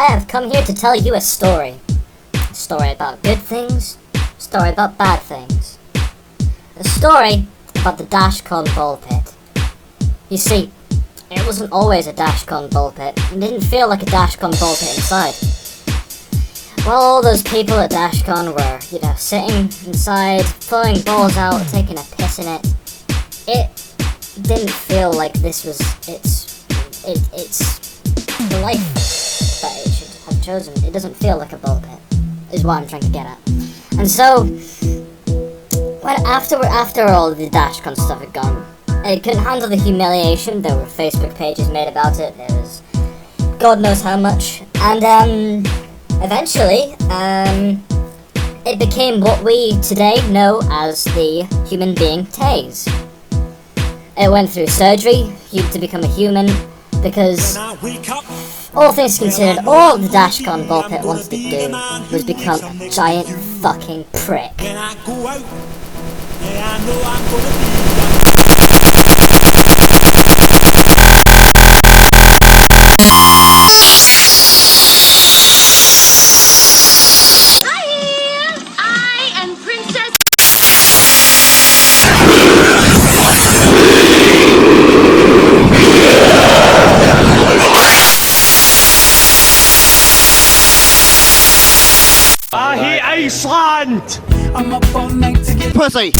I have come here to tell you a story. A story about good things, a story about bad things. A story about the Dashcon ball pit. You see, it wasn't always a Dashcon ball pit. It didn't feel like a Dashcon ball pit inside. While all those people at Dashcon were, sitting inside, throwing balls out, taking a piss in it, it didn't feel like this was it's the life that it should have chosen. It doesn't feel like a ball pit, is what I'm trying to get at. And so, when after all the Dashcon stuff had gone, it couldn't handle the humiliation. There were Facebook pages made about it. There was God knows how much. And eventually, it became what we today know as the human being Taze. It went through surgery to become a human because, all things considered, all the Dashcon ball pit wanted to do was become a giant fucking prick. I hate Iceland! I'm up all night to get Pussy!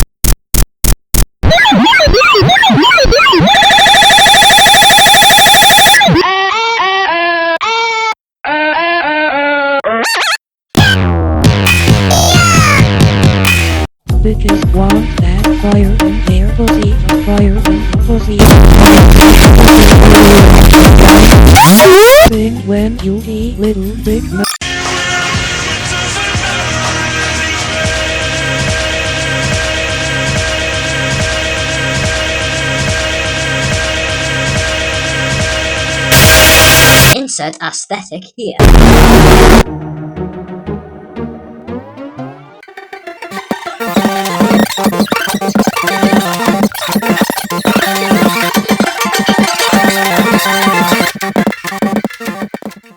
Bitches want that fire in their pussy, fire in the pussy. Thing when you eat little big no. Insert aesthetic here.